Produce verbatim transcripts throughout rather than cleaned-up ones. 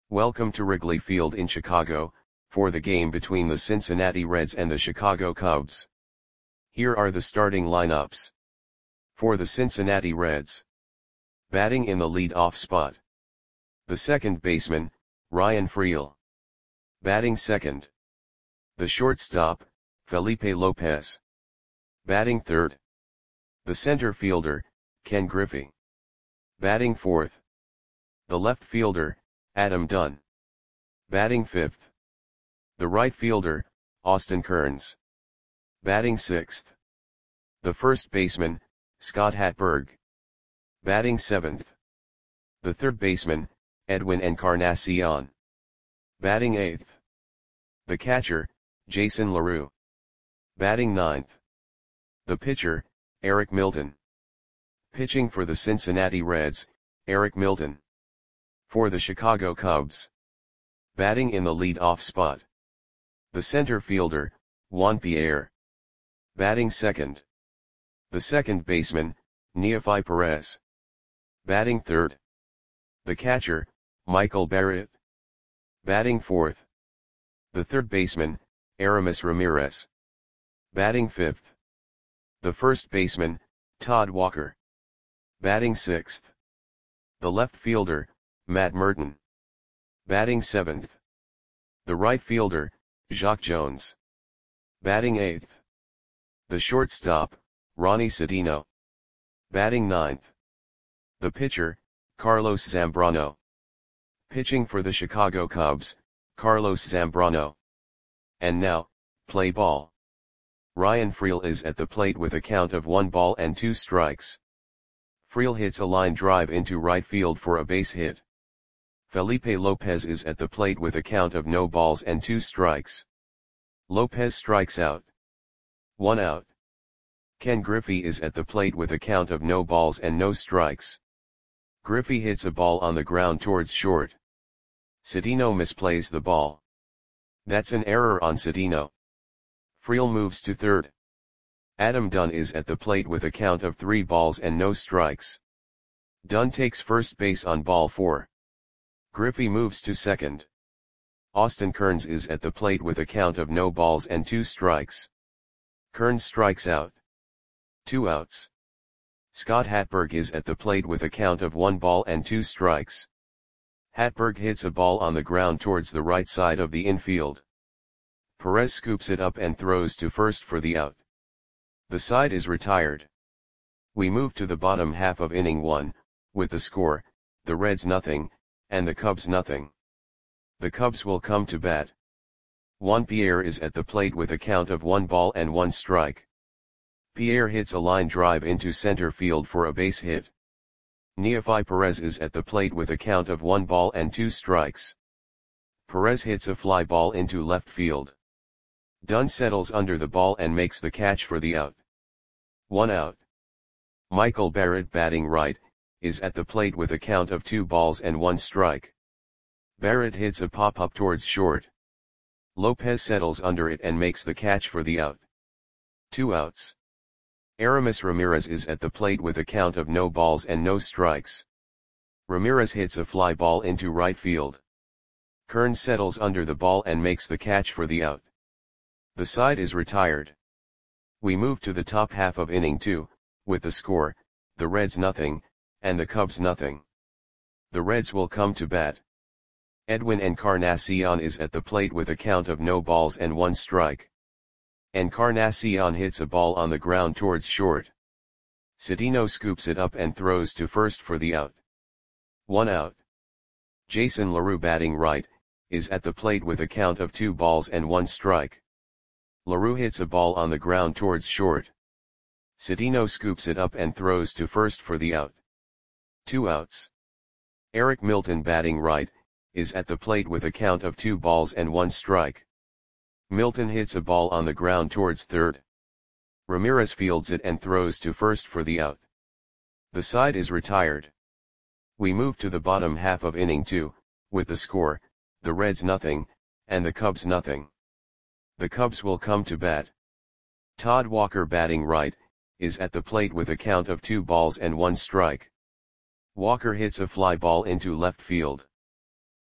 Welcome to Wrigley Field in Chicago, for the game between the Cincinnati Reds and the Chicago Cubs. Here are the starting lineups. For the Cincinnati Reds. Batting in the lead-off spot. The second baseman, Ryan Freel. Batting second. The shortstop, Felipe Lopez. Batting third. The center fielder, Ken Griffey. Batting fourth. The left fielder, Adam Dunn. Batting fifth. The right fielder, Austin Kearns. Batting sixth. The first baseman, Scott Hatteberg. Batting seventh. The third baseman, Edwin Encarnacion. Batting eighth. The catcher, Jason LaRue. Batting ninth. The pitcher, Eric Milton. Pitching for the Cincinnati Reds, Eric Milton. For the Chicago Cubs. Batting in the lead-off spot. The center fielder, Juan Pierre. Batting second. The second baseman, Neefi Perez. Batting third. The catcher, Michael Barrett. Batting fourth. The third baseman, Aramis Ramirez. Batting fifth. The first baseman, Todd Walker. Batting sixth. The left fielder, Matt Merton. Batting seventh. The right fielder, Jacque Jones. Batting eighth. The shortstop, Ronnie Sedino. Batting ninth. The pitcher, Carlos Zambrano. Pitching for the Chicago Cubs, Carlos Zambrano. And now, play ball. Ryan Freel is at the plate with a count of one ball and two strikes. Freel hits a line drive into right field for a base hit. Felipe Lopez is at the plate with a count of no balls and two strikes. Lopez strikes out. One out. Ken Griffey is at the plate with a count of no balls and no strikes. Griffey hits a ball on the ground towards short. Sedino misplays the ball. That's an error on Sedino. Freel moves to third. Adam Dunn is at the plate with a count of three balls and no strikes. Dunn takes first base on ball four. Griffey moves to second. Austin Kearns is at the plate with a count of no balls and two strikes. Kearns strikes out. Two outs. Scott Hatteberg is at the plate with a count of one ball and two strikes. Hatteberg hits a ball on the ground towards the right side of the infield. Perez scoops it up and throws to first for the out. The side is retired. We move to the bottom half of inning one, with the score, the Reds nothing, and the Cubs nothing. The Cubs will come to bat. Juan Pierre is at the plate with a count of one ball and one strike. Pierre hits a line drive into center field for a base hit. Neefi Perez is at the plate with a count of one ball and two strikes. Perez hits a fly ball into left field. Dunn settles under the ball and makes the catch for the out. One out. Michael Barrett, batting right, is at the plate with a count of two balls and one strike. Barrett hits a pop-up towards short. Lopez settles under it and makes the catch for the out. Two outs. Aramis Ramirez is at the plate with a count of no balls and no strikes. Ramirez hits a fly ball into right field. Kearns settles under the ball and makes the catch for the out. The side is retired. We move to the top half of inning two, with the score, the Reds nothing, and the Cubs nothing. The Reds will come to bat. Edwin Encarnacion is at the plate with a count of no balls and one strike. Encarnacion hits a ball on the ground towards short. Sedino scoops it up and throws to first for the out. One out. Jason LaRue, batting right, is at the plate with a count of two balls and one strike. LaRue hits a ball on the ground towards short. Sedino scoops it up and throws to first for the out. Two outs. Eric Milton, batting right, is at the plate with a count of two balls and one strike. Milton hits a ball on the ground towards third. Ramirez fields it and throws to first for the out. The side is retired. We move to the bottom half of inning two, with the score, the Reds nothing, and the Cubs nothing. The Cubs will come to bat. Todd Walker, batting right, is at the plate with a count of two balls and one strike. Walker hits a fly ball into left field.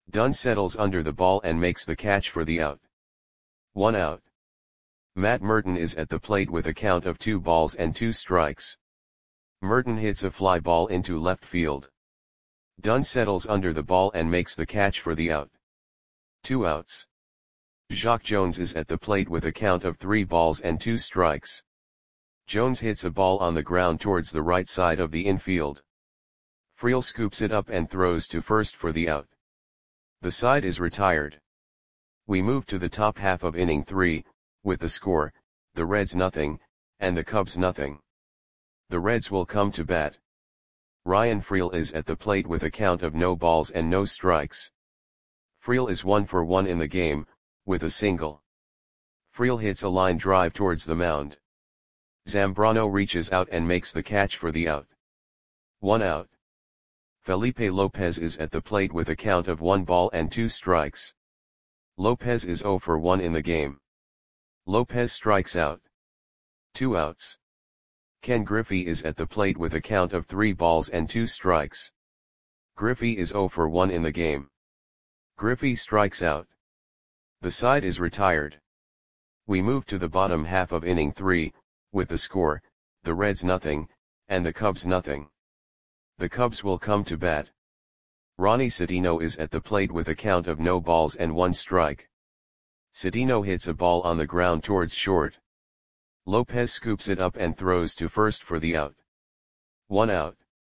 Dunn settles under the ball and makes the catch for the out. One out. Matt Merton is at the plate with a count of two balls and two strikes. Merton hits a fly ball into left field. Dunn settles under the ball and makes the catch for the out. Two outs. Jacque Jones is at the plate with a count of three balls and two strikes. Jones hits a ball on the ground towards the right side of the infield. Friel scoops it up and throws to first for the out. The side is retired. We move to the top half of inning three, with the score, the Reds nothing, and the Cubs nothing. The Reds will come to bat. Ryan Friel is at the plate with a count of no balls and no strikes. Friel is one for one in the game, with a single. Friel hits a line drive towards the mound. Zambrano reaches out and makes the catch for the out. One out. Felipe Lopez is at the plate with a count of one ball and two strikes. Lopez is zero for one in the game. Lopez strikes out. Two outs. Ken Griffey is at the plate with a count of three balls and two strikes. Griffey is zero for one in the game. Griffey strikes out. The side is retired. We move to the bottom half of inning three, with the score, the Reds nothing, and the Cubs nothing. The Cubs will come to bat. Ronnie Citino is at the plate with a count of no balls and one strike. Citino hits a ball on the ground towards short. Lopez scoops it up and throws to first for the out. One out.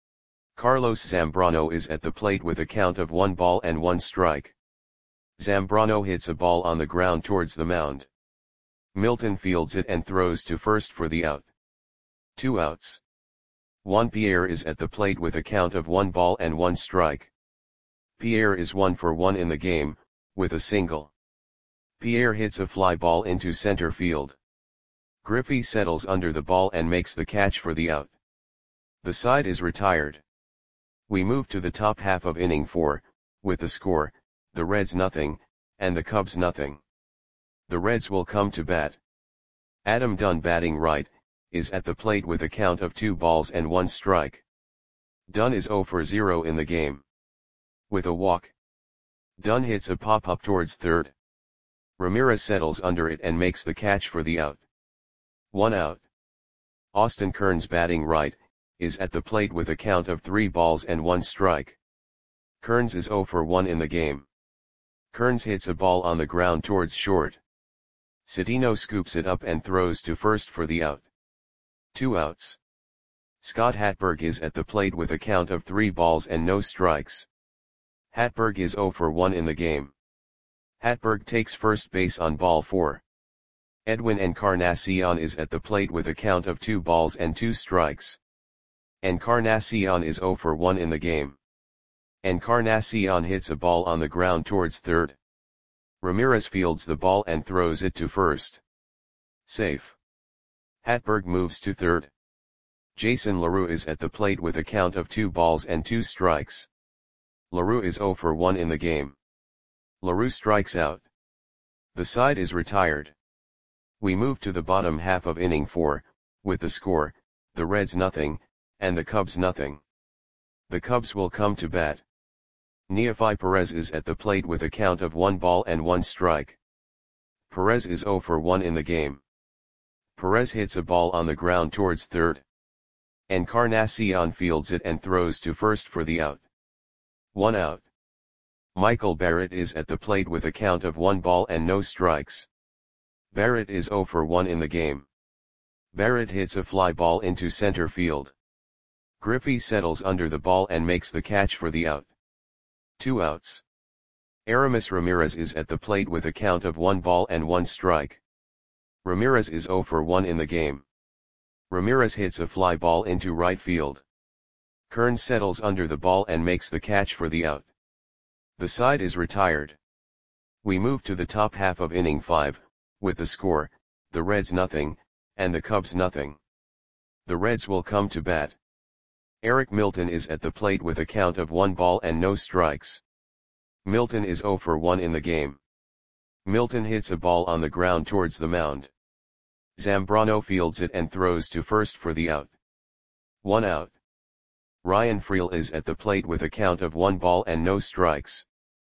Carlos Zambrano is at the plate with a count of one ball and one strike. Zambrano hits a ball on the ground towards the mound. Milton fields it and throws to first for the out. Two outs. Juan Pierre is at the plate with a count of one ball and one strike. Pierre is one for one in the game, with a single. Pierre hits a fly ball into center field. Griffey settles under the ball and makes the catch for the out. The side is retired. We move to the top half of inning four, with the score, the Reds nothing, and the Cubs nothing. The Reds will come to bat. Adam Dunn, batting right, is at the plate with a count of two balls and one strike. Dunn is zero for zero in the game. With a walk. Dunn hits a pop-up towards third. Ramirez settles under it and makes the catch for the out. One out. Austin Kearns, batting right, is at the plate with a count of three balls and one strike. Kearns is zero for one in the game. Kearns hits a ball on the ground towards short. Citino scoops it up and throws to first for the out. Two outs. Scott Hatberg is at the plate with a count of three balls and no strikes. Hatberg is zero for one in the game. Hatberg takes first base on ball four. Edwin Encarnacion is at the plate with a count of two balls and two strikes. Encarnacion is zero for one in the game. Encarnacion hits a ball on the ground towards third. Ramirez fields the ball and throws it to first. Safe. Hatberg moves to third. Jason LaRue is at the plate with a count of two balls and two strikes. LaRue is zero for one in the game. LaRue strikes out. The side is retired. We move to the bottom half of inning four, with the score, the Reds nothing, and the Cubs nothing. The Cubs will come to bat. Neefi Perez is at the plate with a count of one ball and one strike. Perez is zero for one in the game. Perez hits a ball on the ground towards third. Encarnacion fields it and throws to first for the out. One out. Michael Barrett is at the plate with a count of one ball and no strikes. Barrett is zero for one in the game. Barrett hits a fly ball into center field. Griffey settles under the ball and makes the catch for the out. Two outs. Aramis Ramirez is at the plate with a count of one ball and one strike. Ramirez is zero for one in the game. Ramirez hits a fly ball into right field. Kearns settles under the ball and makes the catch for the out. The side is retired. We move to the top half of inning five, with the score, the Reds nothing, and the Cubs nothing. The Reds will come to bat. Eric Milton is at the plate with a count of one ball and no strikes. Milton is zero for one in the game. Milton hits a ball on the ground towards the mound. Zambrano fields it and throws to first for the out. One out. Ryan Friel is at the plate with a count of one ball and no strikes.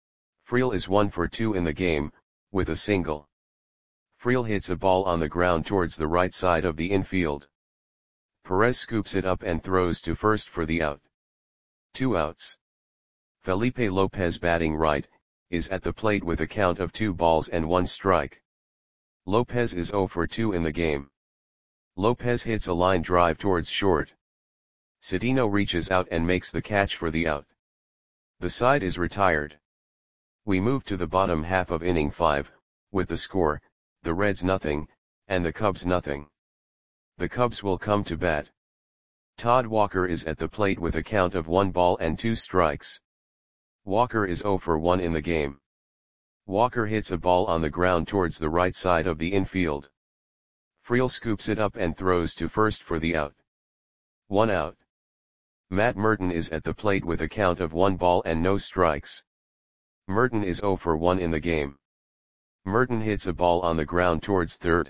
Friel is one for two in the game, with a single. Friel hits a ball on the ground towards the right side of the infield. Perez scoops it up and throws to first for the out. Two outs. Felipe Lopez, batting right, is at the plate with a count of two balls and one strike. Lopez is zero for two in the game. Lopez hits a line drive towards short. Cedeno reaches out and makes the catch for the out. The side is retired. We move to the bottom half of inning five, with the score, the Reds nothing, and the Cubs nothing. The Cubs will come to bat. Todd Walker is at the plate with a count of one ball and two strikes. Walker is zero for one in the game. Walker hits a ball on the ground towards the right side of the infield. Friel scoops it up and throws to first for the out. One out. Matt Merton is at the plate with a count of one ball and no strikes. Merton is zero for one in the game. Merton hits a ball on the ground towards third.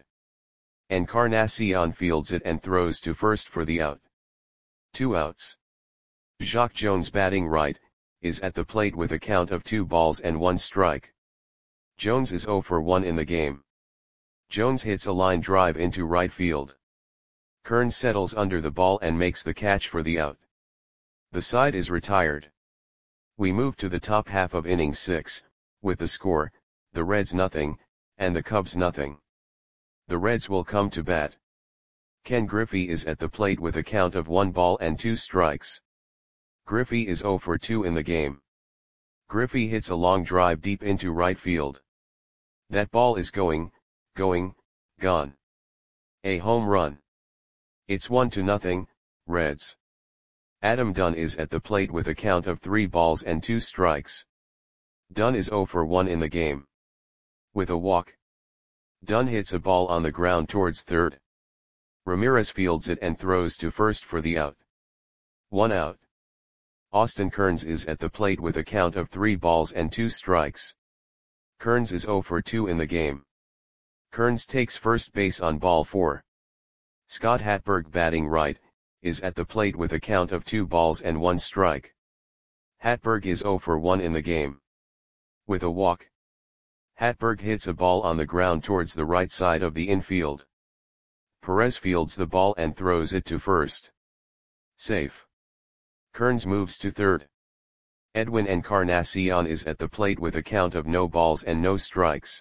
Encarnacion fields it and throws to first for the out. Two outs. Jacque Jones, batting right, is at the plate with a count of two balls and one strike. Jones is zero for one in the game. Jones hits a line drive into right field. Kearns settles under the ball and makes the catch for the out. The side is retired. We move to the top half of inning six, with the score, the Reds nothing, and the Cubs nothing. The Reds will come to bat. Ken Griffey is at the plate with a count of one ball and two strikes. Griffey is zero for two in the game. Griffey hits a long drive deep into right field. That ball is going, going, gone. A home run. It's one to nothing, Reds. Adam Dunn is at the plate with a count of three balls and two strikes. Dunn is zero for one in the game. With a walk. Dunn hits a ball on the ground towards third. Ramirez fields it and throws to first for the out. One out. Austin Kearns is at the plate with a count of three balls and two strikes. Kearns is zero for two in the game. Kearns takes first base on ball four. Scott Hatberg, batting right, is at the plate with a count of two balls and one strike. Hatberg is zero for one in the game. With a walk. Hatberg hits a ball on the ground towards the right side of the infield. Perez fields the ball and throws it to first. Safe. Kearns moves to third. Edwin Encarnacion is at the plate with a count of no balls and no strikes.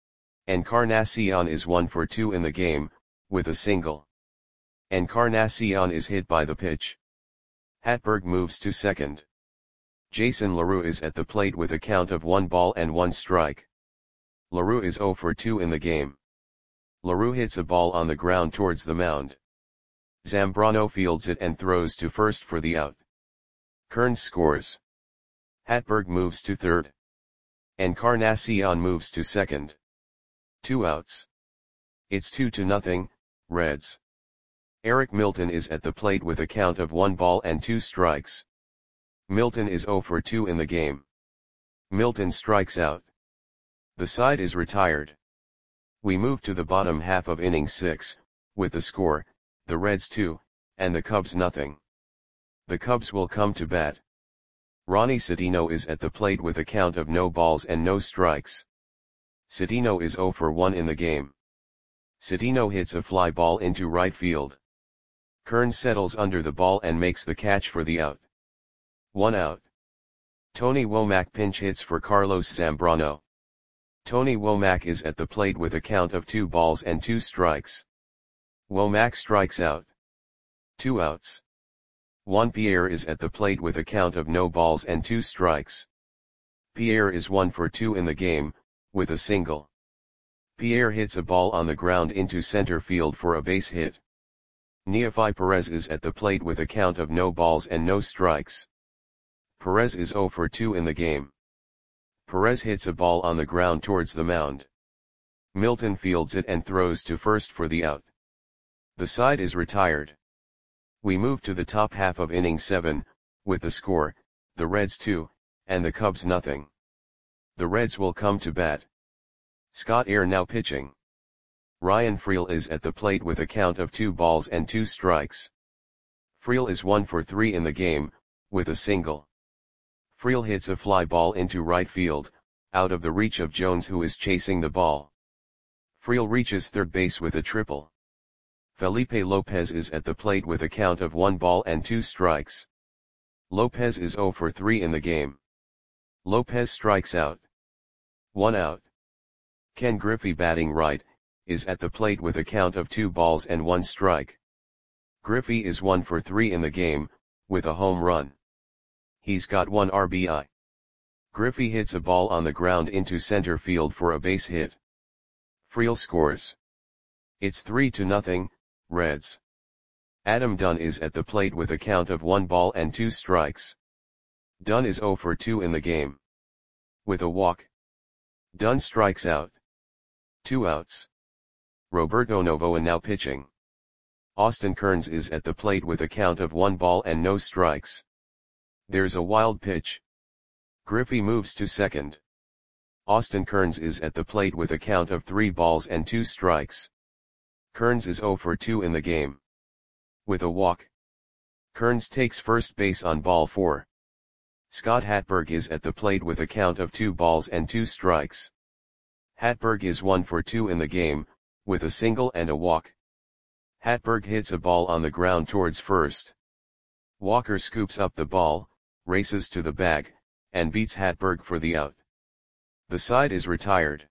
Encarnacion is one for two in the game, with a single. Encarnacion is hit by the pitch. Hatberg moves to second. Jason LaRue is at the plate with a count of one ball and one strike. LaRue is zero for two in the game. LaRue hits a ball on the ground towards the mound. Zambrano fields it and throws to first for the out. Kearns scores. Hatberg moves to third. Encarnacion moves to second. Two outs. It's two to nothing, Reds. Eric Milton is at the plate with a count of one ball and two strikes. Milton is zero for two in the game. Milton strikes out. The side is retired. We move to the bottom half of inning six, with the score, the Reds two, and the Cubs nothing. The Cubs will come to bat. Ronnie Cedeno is at the plate with a count of no balls and no strikes. Cedeno is zero for one in the game. Cedeno hits a fly ball into right field. Kearns settles under the ball and makes the catch for the out. One out. Tony Womack pinch hits for Carlos Zambrano. Tony Womack is at the plate with a count of two balls and two strikes. Womack strikes out. Two outs. Juan Pierre is at the plate with a count of no balls and two strikes. Pierre is one for two in the game, with a single. Pierre hits a ball on the ground into center field for a base hit. Neefi Perez is at the plate with a count of no balls and no strikes. Perez is zero for two in the game. Perez hits a ball on the ground towards the mound. Milton fields it and throws to first for the out. The side is retired. We move to the top half of inning seven, with the score, the Reds two, and the Cubs nothing. The Reds will come to bat. Scott Air now pitching. Ryan Friel is at the plate with a count of two balls and two strikes. Friel is one for three in the game, with a single. Friel hits a fly ball into right field, out of the reach of Jones, who is chasing the ball. Friel reaches third base with a triple. Felipe Lopez is at the plate with a count of one ball and two strikes. Lopez is zero for three in the game. Lopez strikes out. One out. Ken Griffey, batting right, is at the plate with a count of two balls and one strike. Griffey is one for three in the game, with a home run. He's got one R B I. Griffey hits a ball on the ground into center field for a base hit. Friel scores. It's three to nothing, Reds. Adam Dunn is at the plate with a count of one ball and two strikes. Dunn is zero for two in the game. With a walk, Dunn strikes out. Two outs. Roberto Novoa now pitching. Austin Kearns is at the plate with a count of one ball and no strikes. There's a wild pitch. Griffey moves to second. Austin Kearns is at the plate with a count of three balls and two strikes. Kearns is zero for two in the game. With a walk, Kearns takes first base on ball four. Scott Hatberg is at the plate with a count of two balls and two strikes. Hatberg is one for two in the game, with a single and a walk. Hatberg hits a ball on the ground towards first. Walker scoops up the ball, races to the bag, and beats Hatberg for the out. The side is retired.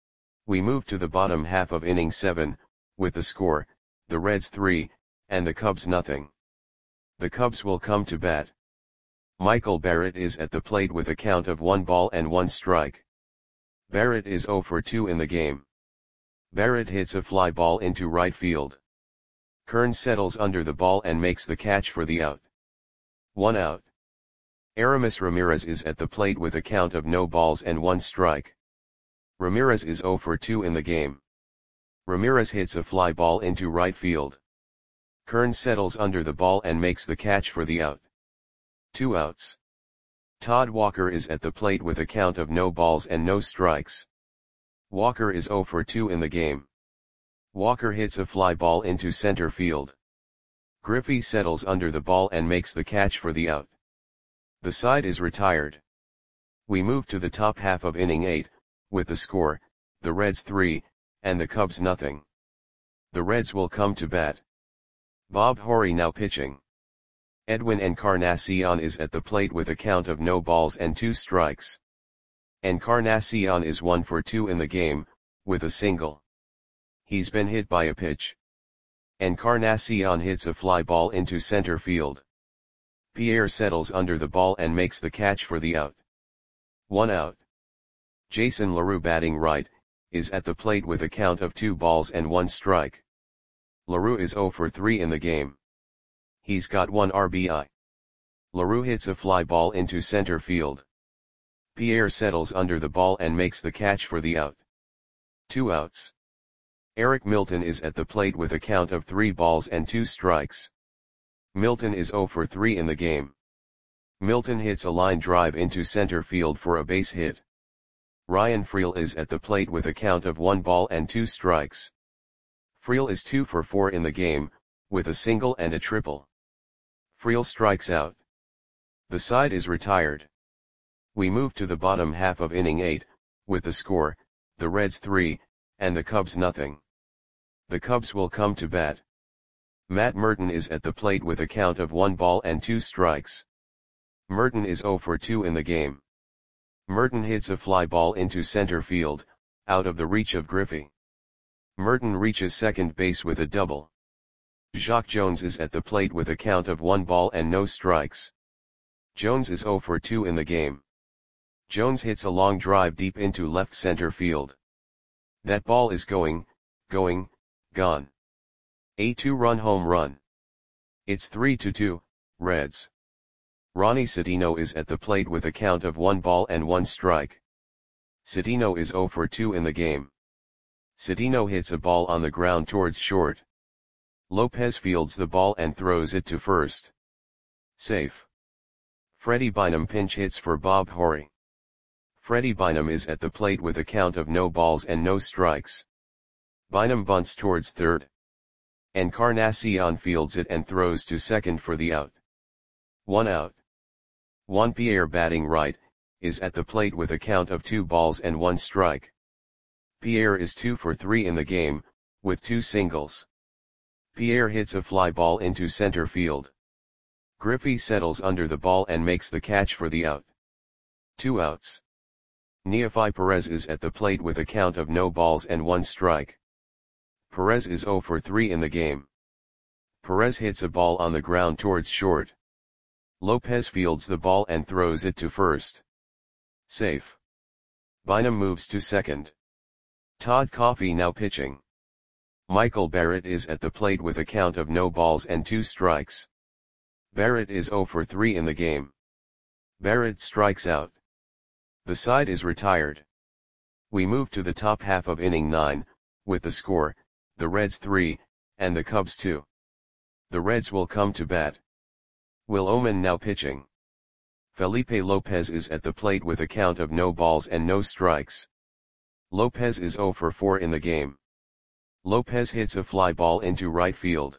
We move to the bottom half of inning seven, with the score, the Reds three, and the Cubs nothing. The Cubs will come to bat. Michael Barrett is at the plate with a count of one ball and one strike. Barrett is zero for two in the game. Barrett hits a fly ball into right field. Kearns settles under the ball and makes the catch for the out. One out. Aramis Ramirez is at the plate with a count of no balls and one strike. Ramirez is zero for two in the game. Ramirez hits a fly ball into right field. Kearns settles under the ball and makes the catch for the out. Two outs. Todd Walker is at the plate with a count of no balls and no strikes. Walker is zero for two in the game. Walker hits a fly ball into center field. Griffey settles under the ball and makes the catch for the out. The side is retired. We move to the top half of inning eight, with the score, the Reds three, and the Cubs nothing. The Reds will come to bat. Bob Horry now pitching. Edwin Encarnacion is at the plate with a count of no balls and two strikes. Encarnacion is one for two in the game, with a single. He's been hit by a pitch. Encarnacion hits a fly ball into center field. Pierre settles under the ball and makes the catch for the out. One out. Jason LaRue, batting right, is at the plate with a count of two balls and one strike. LaRue is zero for three in the game. He's got one R B I. LaRue hits a fly ball into center field. Pierre settles under the ball and makes the catch for the out. Two outs. Eric Milton is at the plate with a count of three balls and two strikes. Milton is zero for three in the game. Milton hits a line drive into center field for a base hit. Ryan Friel is at the plate with a count of one ball and two strikes. Friel is two for four in the game, with a single and a triple. Friel strikes out. The side is retired. We move to the bottom half of inning eight, with the score, the Reds three, and the Cubs nothing. The Cubs will come to bat. Matt Merton is at the plate with a count of one ball and two strikes. Merton is zero for two in the game. Merton hits a fly ball into center field, out of the reach of Griffey. Merton reaches second base with a double. Jacque Jones is at the plate with a count of one ball and no strikes. Jones is zero for two in the game. Jones hits a long drive deep into left center field. That ball is going, going, gone. A two-run home run. It's three to two, Reds. Ronnie Cedeno is at the plate with a count of one ball and one strike. Cedeno is zero for two in the game. Cedeno hits a ball on the ground towards short. Lopez fields the ball and throws it to first. Safe. Freddie Bynum pinch hits for Bob Horry. Freddie Bynum is at the plate with a count of no balls and no strikes. Bynum bunts towards third. Encarnacion fields it and throws to second for the out. One out. Juan Pierre, batting right, is at the plate with a count of two balls and one strike. Pierre is two for three in the game, with two singles. Pierre hits a fly ball into center field. Griffey settles under the ball and makes the catch for the out. Two outs. Neefi Perez is at the plate with a count of no balls and one strike. Perez is zero for three in the game. Perez hits a ball on the ground towards short. Lopez fields the ball and throws it to first. Safe. Bynum moves to second. Todd Coffey now pitching. Michael Barrett is at the plate with a count of no balls and two strikes. Barrett is zero for three in the game. Barrett strikes out. The side is retired. We move to the top half of inning nine, with the score, the Reds three, and the Cubs two. The Reds will come to bat. Will Oman now pitching. Felipe Lopez is at the plate with a count of no balls and no strikes. Lopez is zero for four in the game. Lopez hits a fly ball into right field.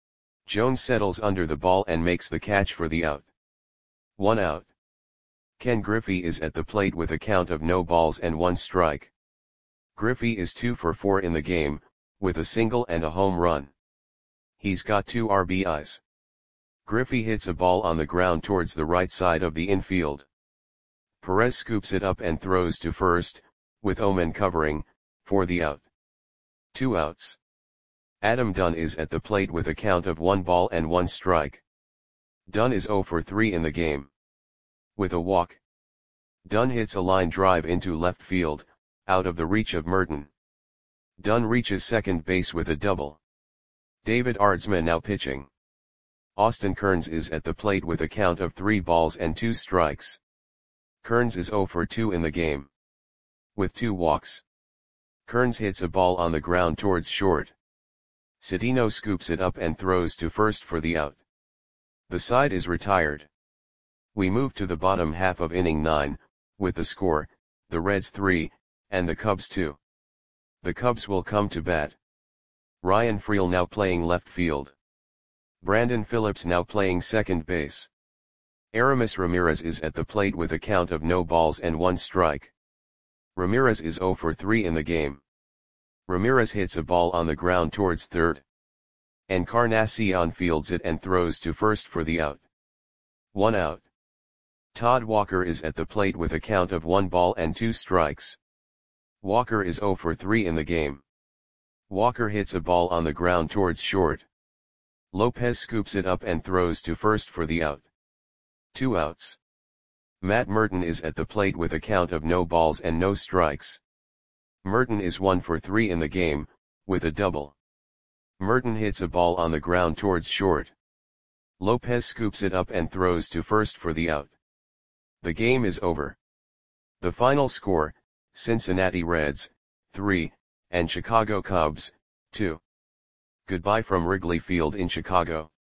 Jones settles under the ball and makes the catch for the out. One out. Ken Griffey is at the plate with a count of no balls and one strike. Griffey is two for four in the game, with a single and a home run. He's got two R B Is. Griffey hits a ball on the ground towards the right side of the infield. Perez scoops it up and throws to first, with Oman covering, for the out. Two outs. Adam Dunn is at the plate with a count of one ball and one strike. Dunn is zero for three in the game. With a walk. Dunn hits a line drive into left field, out of the reach of Merton. Dunn reaches second base with a double. David Aardsma now pitching. Austin Kearns is at the plate with a count of three balls and two strikes. Kearns is zero for two in the game. With two walks. Kearns hits a ball on the ground towards short. Citino scoops it up and throws to first for the out. The side is retired. We move to the bottom half of inning nine, with the score, the Reds three, and the Cubs two. The Cubs will come to bat. Ryan Freel now playing left field. Brandon Phillips now playing second base. Aramis Ramirez is at the plate with a count of no balls and one strike. Ramirez is zero for three in the game. Ramirez hits a ball on the ground towards third. Encarnacion fields it and throws to first for the out. One out. Todd Walker is at the plate with a count of one ball and two strikes. Walker is zero for three in the game. Walker hits a ball on the ground towards short. Lopez scoops it up and throws to first for the out. Two outs. Matt Merton is at the plate with a count of no balls and no strikes. Merton is one for three in the game, with a double. Merton hits a ball on the ground towards short. Lopez scoops it up and throws to first for the out. The game is over. The final score, Cincinnati Reds, three, and Chicago Cubs, two. Goodbye from Wrigley Field in Chicago.